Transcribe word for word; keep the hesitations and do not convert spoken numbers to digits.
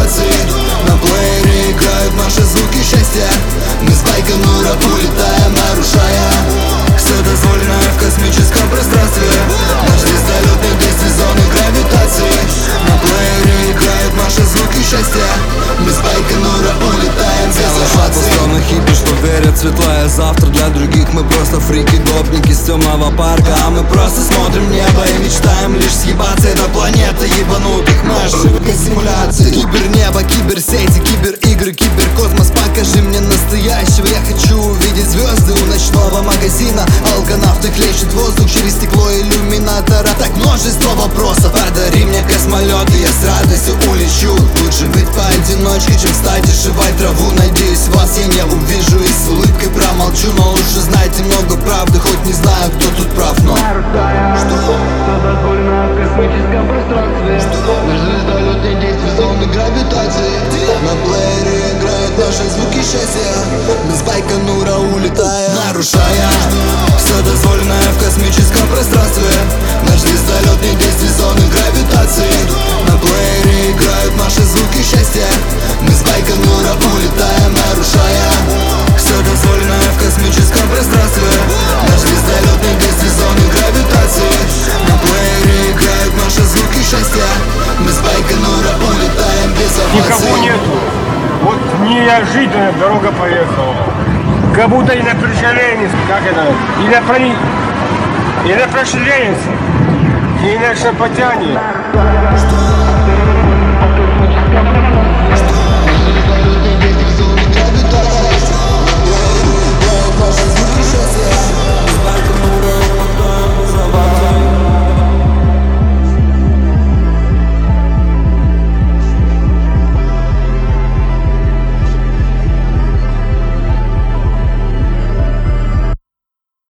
гравитации. На плеере играют наши звуки счастья. Мы с Байконура улетаем, нарушая все дозволенное в космическом пространстве. Наш звездолетный действий зоны гравитации. На плеере играют наши звуки счастья. Мы с Байконура улетаем без оваций. Хиппи, что верят в светлое завтра. Для других мы просто фрики, гопники с темного парка. А мы просто смотрим небо и мечтаем лишь съебаться. Это планета ебанутых, мы ошибка симуляции. Кибернебо, киберсети, киберигры, киберкосмос. Покажи мне настоящего. Я хочу увидеть звезды у ночного магазина. Алканавты хлещут воздух через стекло иллюминатора. Так множество вопросов. Подари мне космолет, и я с радостью улечу. Лучше быть поодиночке, чем стать и жевать траву. Надеюсь, вас я не увижу и с улыбкой промолчу. Но лучше знайте много правды, хоть не знаю, кто тут прав, но что? Что дозволено в космическом пространстве? Наш звездолетный действий зоны гравитации. На плеере играют наши звуки счастья. Мы с Байконура улетаем, нарушая все дозволенное в космическом пространстве. Наш звездолетный действий зоны гравитации. На плеере играют наши звуки счастья. Мы с Байконура улетаем, нарушая все дозволенное в космическом пространстве. Наш звездолетный действий зоны гравитации. На плеере играют наши звуки счастья. Мы с Байконура улетаем без оваций. Никого нету. Вот неожиданно дорога поехала. Как будто и на пришеленец, как это, и на прони... и на прошеленец, и на шапотяне. Что?